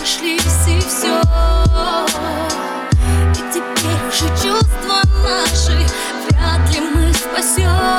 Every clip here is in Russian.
сошлись и все. И теперь уже чувства наши вряд ли мы спасем.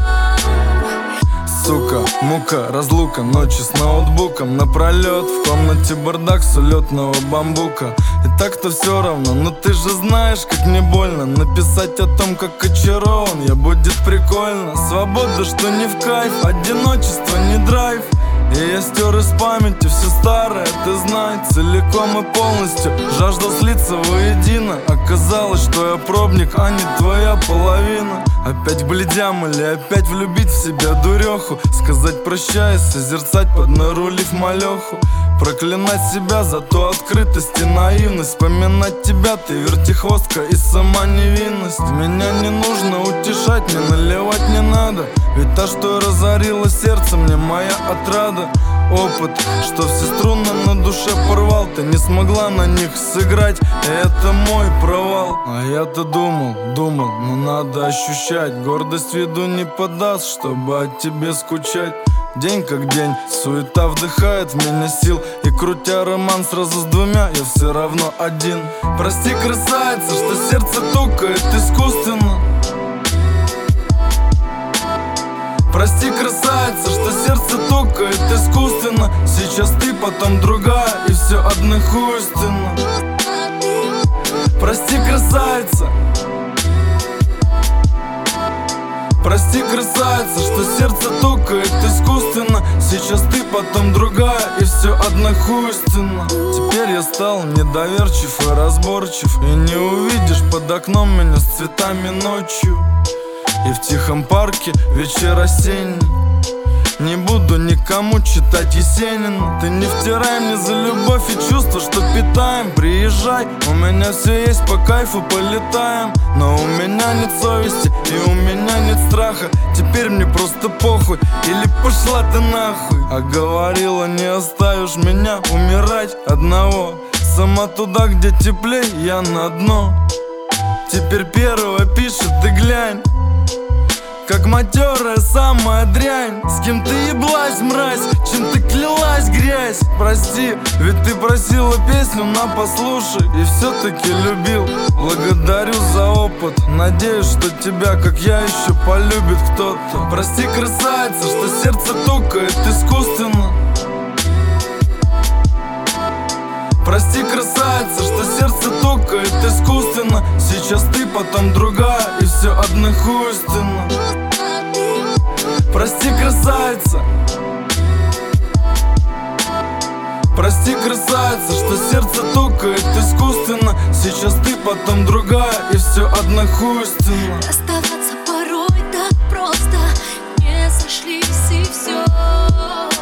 Сука, мука, разлука, ночи с ноутбуком напролет. В комнате бардак с улетного бамбука. И так-то все равно, но ты же знаешь, как мне больно написать о том, как очарован я. Будет прикольно, свобода, что не в кайф, одиночество не драйв. И я стер из памяти все старое, ты знай, целиком и полностью. Жаждал слиться воедино. Оказалось, что я пробник, а не твоя половина. Опять к бледям или опять влюбить в себя дуреху. Сказать прощай, созерцать, поднарулив малеху. Проклинать себя за ту открытость и наивность. Вспоминать тебя, ты вертихвостка и сама невинность. Меня не нужно утешать, не наливать не надо. Ведь та, что разорила сердце, мне моя отрада. Опыт, что все струны на душе порвал. Ты не смогла на них сыграть, и это мой провал. А я-то думал, но надо ощущать. Гордость виду не подаст, чтобы о тебе скучать. День как день, суета вдыхает в меня сил. И крутя роман сразу с двумя, я все равно один. Прости, красавица, что сердце тукает искусственно. Прости, красавица, что сердце тукает искусственно. Сейчас ты, потом другая, и все однохуйственно. Прости, красавица. Прости, красавица, что сердце тукает искусственно. Сейчас ты, потом другая, и все однохуйственно. Теперь я стал недоверчив и разборчив. И не увидишь под окном меня с цветами ночью. И в тихом парке вечер осенний. Не буду никому читать Есенина. Ты не втирай мне за любовь и чувства, что питаем. Приезжай, у меня все есть, по кайфу полетаем. Но у меня нет совести и у меня нет страха. Теперь мне просто похуй, или пошла ты нахуй. А говорила, не оставишь меня умирать одного. Сама туда, где теплей, я на дно. Теперь первая пишет, ты глянь. Как матерая самая дрянь. С кем ты еблась, мразь, чем ты клялась, грязь. Прости, ведь ты просила песню на послушай. И все-таки любил, благодарю за опыт. Надеюсь, что тебя, как я, еще полюбит кто-то. Прости, красавица, что сердце тукает искусственно. Прости, красавица, что сердце тукает искусственно. Сейчас ты, потом другая, и все однохуйственно. Прости, красавица. Прости, красавица, что сердце тукает искусственно. Сейчас ты, потом другая, и все однохуйственно. Расставаться порой так просто, не сошлись и все.